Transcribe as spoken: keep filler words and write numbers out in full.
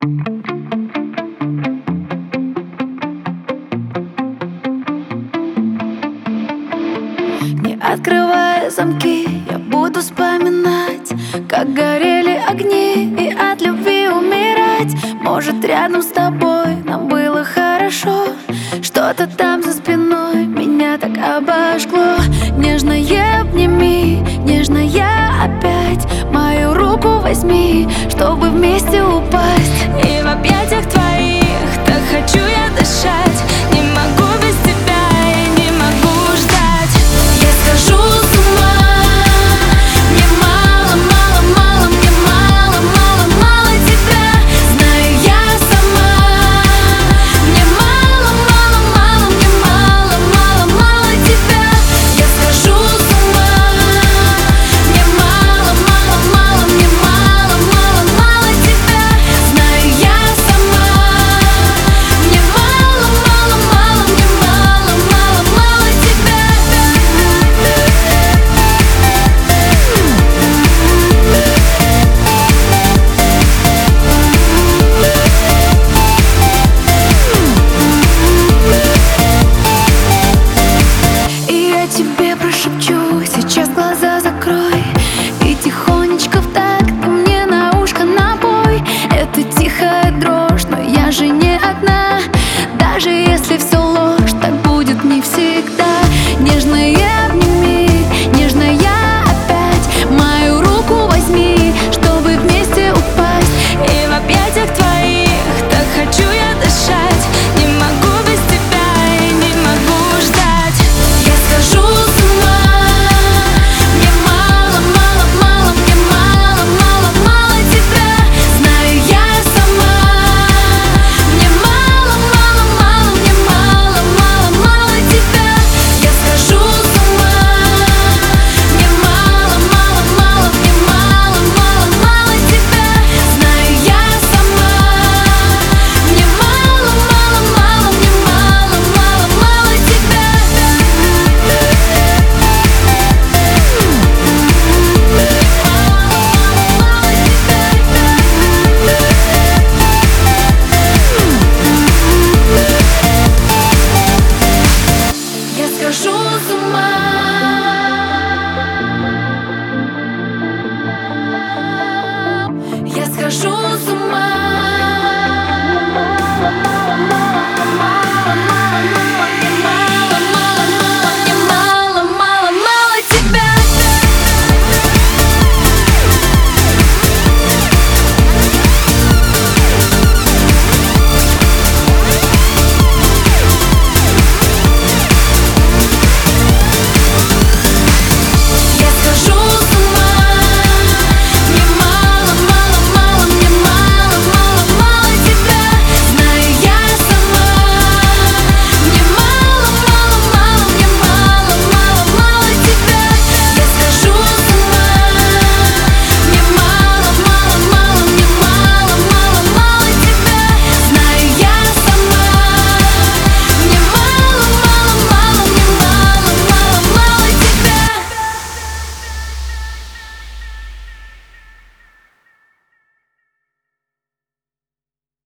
Не открывая замки, я буду вспоминать, как горели огни, и от любви умирать. Может, рядом с тобой нам было хорошо, что-то там за спиной меня так обожгло. Нежное обними, нежная опять мою руку возьми, чтобы вместе упасть. И в объятиях твоих так хочу я дышать. Не могу без тебя, я не могу ждать. Я схожу с ума. Мне мало, мало, мало, мне мало, мало, мало тебя. Знаю я сама. Мне мало, мало, мало, мне мало, мало, мало тебя. Я схожу с ума. Мне мало, мало, мало, мне мало, мало, мало тебя. Знаю я сама. Мне мало, мало, мало, мне мало, мало, мало тебя. И я тебе прошепчу, сейчас глаза закрой, и тихонечко в такт ты мне на ушко напой. Это тихая дрожь, но я же не одна. Даже если все